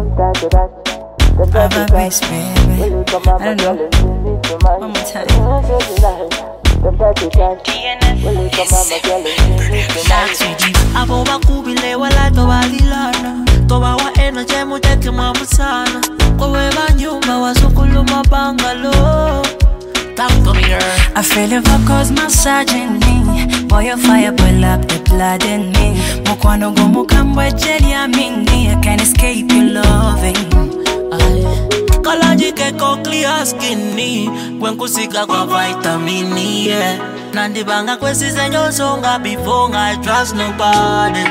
I'm a beast, baby. I don't know. One more time. Aboba kubile wala toba lilana toba wa energy muteke mabusana kowe banyumba wasokuluma bangalo. Talk to me, girl. I feel it cause massaging me. Boy, your fire pull up the blood in me. Mukwano go mukambwe jelly amini. I can't escape your loving. Kalaji keko clear skinny. Gwen kusika kwa vitamini, yeah. Nandi banga kwesi zenyo songa before I trust nobody.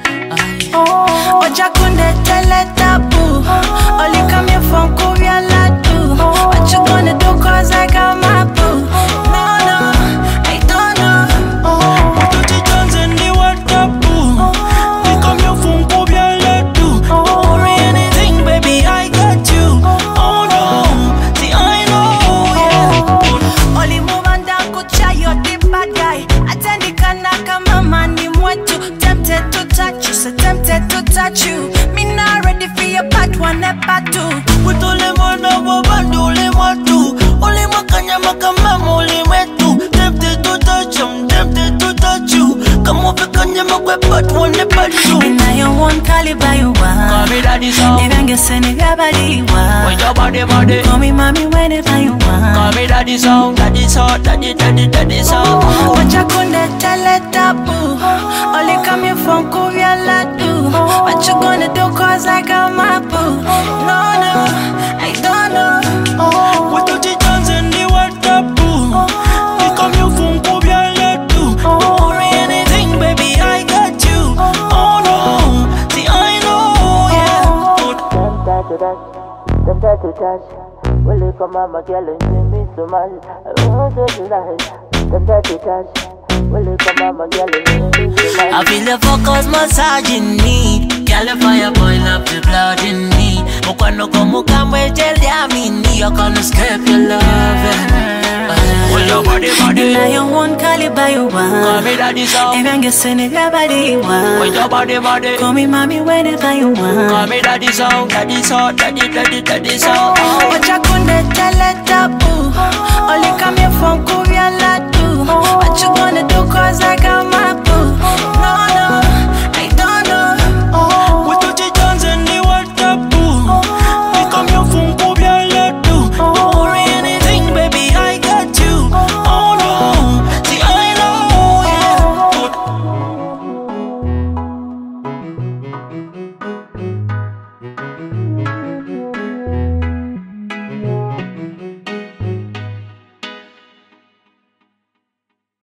Oja kunde tele tabu. Only come here from Korea ladu. What you gonna do cause I got my boo? No, I don't know. What you chance in the world tabu? We come here from Korea ladu. Don't worry anything, baby, I got you. Oh no, see I know, yeah. Only move and down kucha, you're the bad guy. Atendi kanaka mama ni mwetu. Tempted to touch you, so tempted to touch you. Me not ready for your part one, part two. We tole mwana wabandu ule watu. Ule makanya makamama ule wetu. Tempted to touch you, tempted to touch you. Come over kanya makwe part one, part two. And now you want caliber you want. Call me daddy so. Even get send it your body want. When your body. Call me mommy whenever you want. Call me daddy so, daddy so, daddy so. Wacha kunde tele tabu. Only come here from Korea ladu. What you gonna do cause I got my boo? No, I don't know. What you chance in the world taboo? We come here from Korea ladu. Don't worry anything, baby, I got you. Oh no, see I know, yeah. Tempted to touch. Will you come on, my girl, and you me so much? I want to tonight. Tempted to touch. Will you come on, my girl, and you me so much? I feel the focus massaging me. Girl, the fire boil up the blood in me. Mukwano komu kamwe jelly amini. You're gonna escape your loving. Well, your body. Now you want caliber you want. Call me daddy so. Even get send it your body want. Well, your body. Call me mommy whenever you want. Call me daddy so, daddy so. Wacha kunde tele tabu. Only come here from Korea ladu. What you gonna do cause I